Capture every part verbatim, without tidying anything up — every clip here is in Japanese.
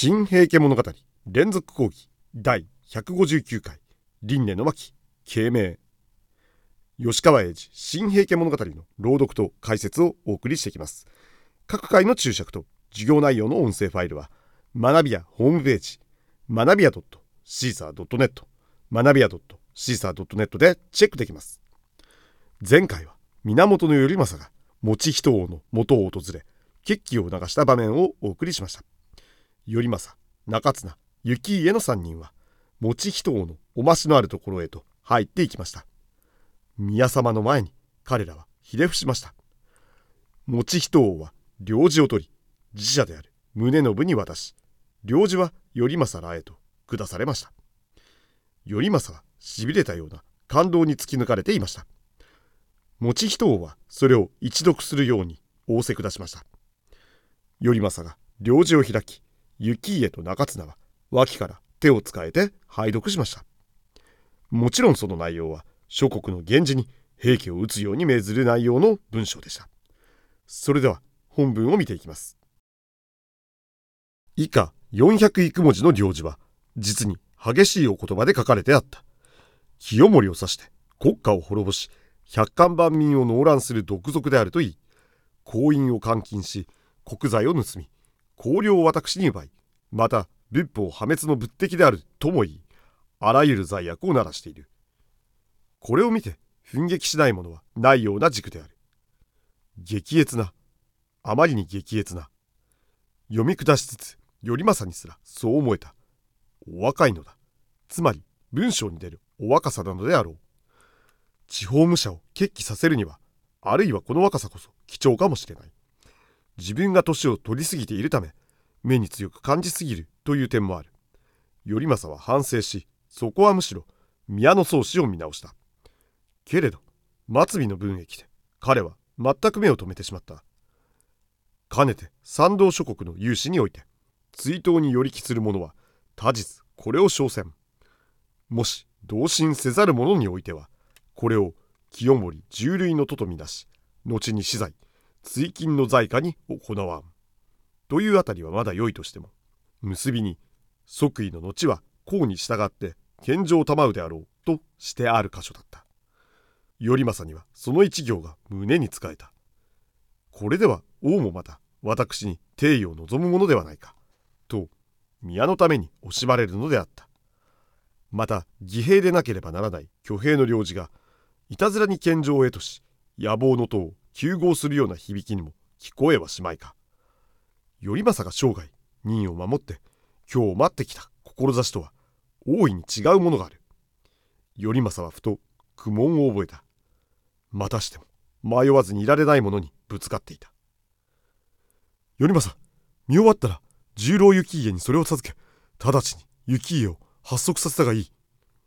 新平家物語連続講義だいひゃくごじゅうきゅうかい輪廻の巻慶明。吉川英治新平家物語の朗読と解説をお送りしていきます。各回の注釈と授業内容の音声ファイルは学びやホームページ学びや シーサードットネット 学びや シーサードットネット でチェックできます。前回は源頼政が以仁王の元を訪れ決起を促した場面をお送りしました。頼政、中綱、行家のさんにんは以仁王のおましのあるところへと入っていきました。宮様の前に彼らはひれ伏しました。以仁王は領事を取り、寺社である宗信に渡し、領事は頼政らへと下されました。頼政はしびれたような感動に突き抜かれていました。以仁王はそれを一読するように仰せ下しました。頼政が領事を開き、行家と中綱は脇から手を使えて拝読しました。もちろんその内容は諸国の源氏に平家を討つように命ずる内容の文章でした。それでは本文を見ていきます。以下よんひゃくいく文字の領事は実に激しいお言葉で書かれてあった。清盛を指して国家を滅ぼし百官万民を農乱する独賊であるといい、公員を監禁し国財を盗み公領を私に奪い、また仏法破滅の仏敵であるとも言い、あらゆる罪悪をならしている。これを見て憤激しないものはないような軸である。激烈な、あまりに激烈な。読み下しつつ頼政にすらそう思えた。お若いのだ。つまり文章に出るお若さなのであろう。地方武者を決起させるには、あるいはこの若さこそ貴重かもしれない。自分が年を取りすぎているため目に強く感じすぎるという点もある。頼政は反省し、そこはむしろ宮の宗師を見直した。けれど末尾の文へ来て彼は全く目を留めてしまった。かねて賛同諸国の有志において追悼に寄り気する者は他日これを称せん。もし同心せざる者においてはこれを清盛重類の徒とみなし、後に死罪追禁の罪下に行わんというあたりはまだ良いとしても、結びに即位の後は公に従って献上を賜うであろうとしてある箇所だった。頼政にはその一行が胸につかえた。これでは王もまた私に帝位を望むものではないかと宮のために惜しまれるのであった。また義兵でなければならない挙兵の領事がいたずらに献上を得とし野望の塔を糾合するような響きにも聞こえはしまいか。頼政が生涯任を守って今日を待ってきた志とは大いに違うものがある。頼政はふと苦悶を覚えた。またしても迷わずにいられないものにぶつかっていた。頼政、見終わったら十郎行家にそれを授け、直ちに行家を発足させたがいい。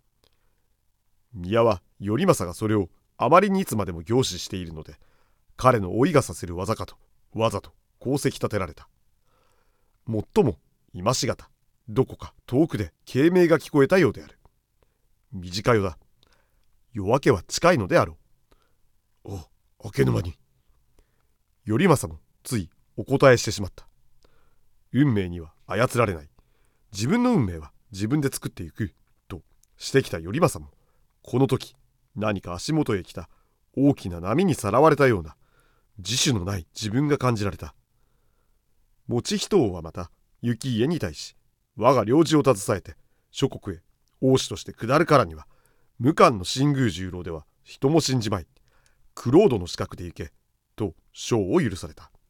宮は頼政がそれをあまりにいつまでも凝視しているので、彼の老いがさせる技かとわざと功績立てられた。もっとも今しがたどこか遠くで慶明が聞こえたようである。短夜だ。夜明けは近いのであろう。おう、明けぬ間に。頼政もついお答えしてしまった。運命には操られない。自分の運命は自分で作っていくとしてきた頼政も、この時何か足元へ来た大きな波にさらわれたような自主のない自分が感じられた。以仁王はまた行家に対し、我が領事を携えて諸国へ王子として下るからには、無冠の新宮十郎では人も信じまい。クロードの資格で行けと賞を許された。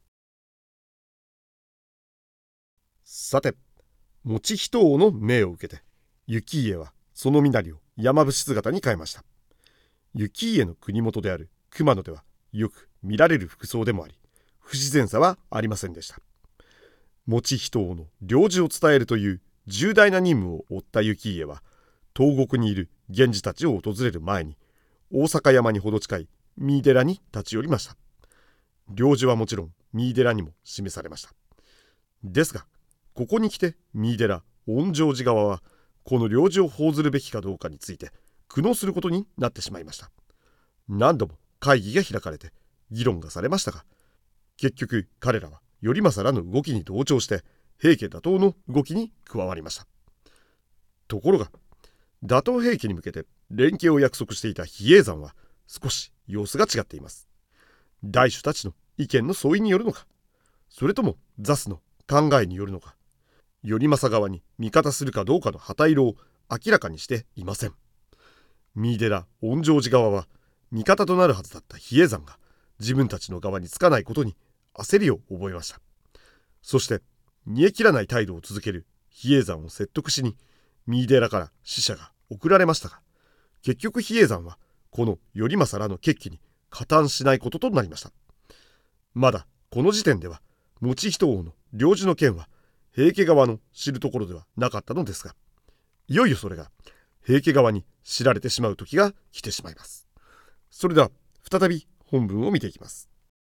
さて、以仁王の命を受けて行家はその身なりを山伏姿に変えました。行家の国元である熊野ではよく見られる服装でもあり、不自然さはありませんでした。以仁王の領事を伝えるという重大な任務を負った行家は、東国にいる源氏たちを訪れる前に大阪山にほど近い三井寺に立ち寄りました。領事はもちろん三井寺にも示されました。ですがここに来て三井寺恩城寺側はこの領事を報ずるべきかどうかについて苦悩することになってしまいました。何度も会議が開かれて議論がされましたが、結局彼らは頼政らの動きに同調して平家打倒の動きに加わりました。ところが打倒平家に向けて連携を約束していた比叡山は少し様子が違っています。大主たちの意見の相違によるのか、それとも座主の考えによるのか、頼政側に味方するかどうかの旗色を明らかにしていません。三井寺恩城寺側は味方となるはずだった比叡山が自分たちの側につかないことに焦りを覚えました。そして煮え切らない態度を続ける比叡山を説得しに三井寺から使者が送られましたが、結局比叡山はこの頼政らの決起に加担しないこととなりました。まだこの時点では以仁王の領事の件は平家側の知るところではなかったのですが、いよいよそれが平家側に知られてしまう時が来てしまいます。それでは再び本文を見ていきます。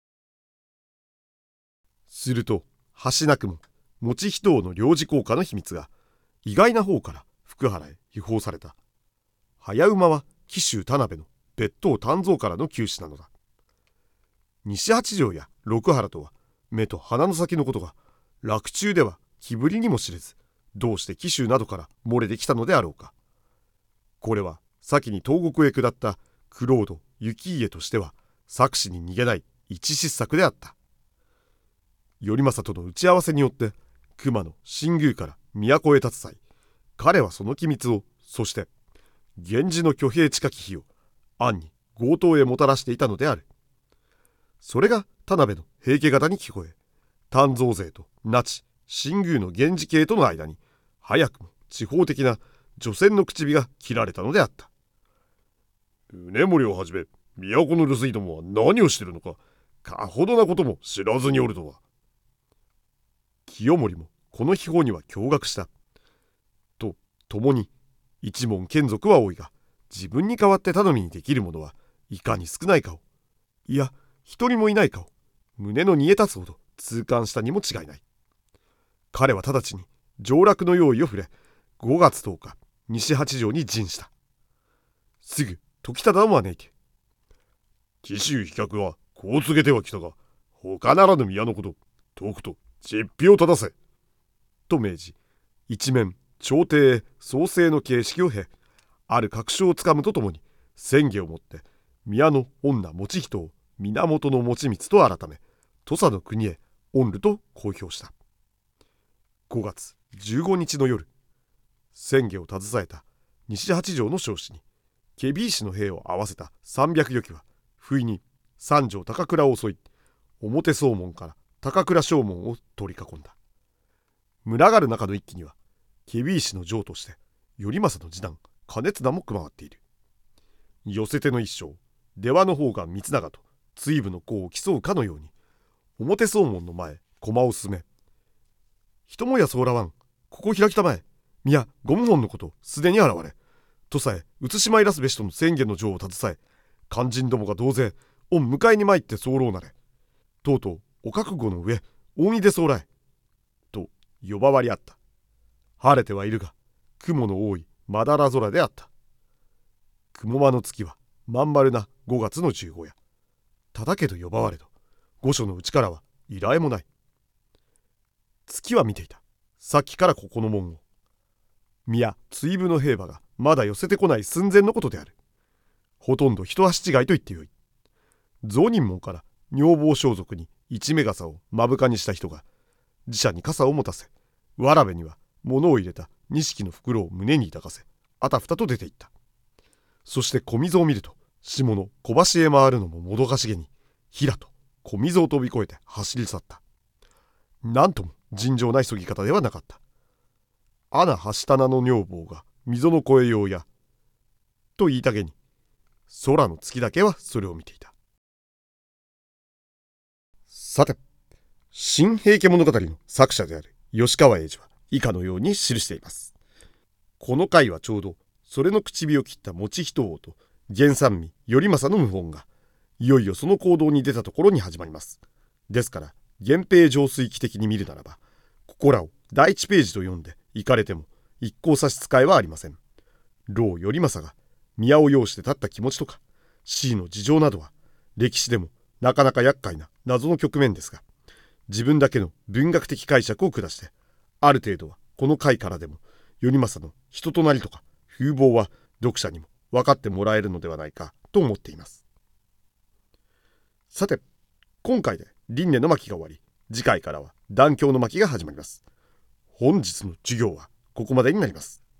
すると橋なくも以仁王の領事効果の秘密が意外な方から福原へ輸報された。早馬は紀州田辺の別当湛増からの旧士なのだ。西八条や六原とは目と鼻の先のことが洛中では気ぶりにも知れず、どうして紀州などから漏れてきたのであろうか。これは先に東国へ下った九郎戸行家としては策士に逃げない一失策であった。頼政との打ち合わせによって熊野新宮から都へ立つ際、彼はその機密を、そして源氏の挙兵近き日を暗に強盗へもたらしていたのである。それが田辺の平家方に聞こえ、湛増勢と那智新宮の源氏系との間に早くも地方的な除染の口火が切られたのであった。宗盛をはじめ都の留守居どもは何をしているのか、かほどなことも知らずにおるとは。清盛もこの秘宝には驚愕した。と共に一門眷属は多いが、自分に代わって頼みにできる者はいかに少ないかを、いや一人もいないかを胸の煮え立つほど痛感したにも違いない。彼は直ちに上洛の用意を触れ、ごがつとおか西八条に陣した。すぐ時忠を招いて、紀州飛脚はこう告げてはきたが、他ならぬ宮のこと、とくと実費を正せと命じ、一面朝廷へ創生の形式を経、ある確証をつかむとともに宣言をもって宮の女以仁を源の持光と改め、土佐の国へ御ると公表した。ごがつじゅうごにちの夜、宣言を携えた西八条の将士に検非違使の兵を合わせたさんびゃくよきは不意に三条高倉を襲い、表総門から高倉正門を取り囲んだ。群がる中の一揆には検非違使の将として頼政の次男兼綱も加わっている。寄せ手の一将出羽の方が光長と追部の子を競うかのように表総門の前駒を進め、人もやそうらわん、ここ開きたまえ、宮ご謀反のことすでに現れ、とさえ移しまいらすべしとの宣言の状を携え、肝心どもが同勢御迎えに参って候なれ、とうとうお覚悟の上大に出そうらえと呼ばわりあった。晴れてはいるが雲の多いまだら空であった。雲間の月はまん丸なごがつのじゅうご夜、叩けと呼ばわれど御所のうちからは依頼もない。月は見ていた、さっきからここの門を。宮追部の兵馬がまだ寄せてこない寸前のことである。ほとんど一足違いと言ってよい。雑人門から女房装束に一目傘を目深にした人が自社に傘を持たせ、わらべには物を入れた錦の袋を胸に抱かせ、あたふたと出ていった。そして小溝を見ると、下の小橋へ回るのももどかしげに、ひらと小溝を飛び越えて走り去った。なんとも尋常な急ぎ方ではなかった。穴橋棚の女房が溝の越えようやと言いたげに、空の月だけはそれを見ていた。さて、新平家物語の作者である吉川英治は以下のように記しています。この回はちょうどそれの口火を切った以仁王と源三味頼政の謀反がいよいよその行動に出たところに始まります。ですから源平上水記的に見るならば、ここらを第一ページと読んで行かれても一向差し支えはありません。老頼政が宮を擁して立った気持ちとか C の事情などは歴史でもなかなか厄介な謎の局面ですが、自分だけの文学的解釈を下してある程度はこの回からでも頼政の人となりとか風貌は読者にも分かってもらえるのではないかと思っています。さて、今回で輪廻の巻が終わり、次回からは断橋の巻が始まります。本日の授業はここまでになります。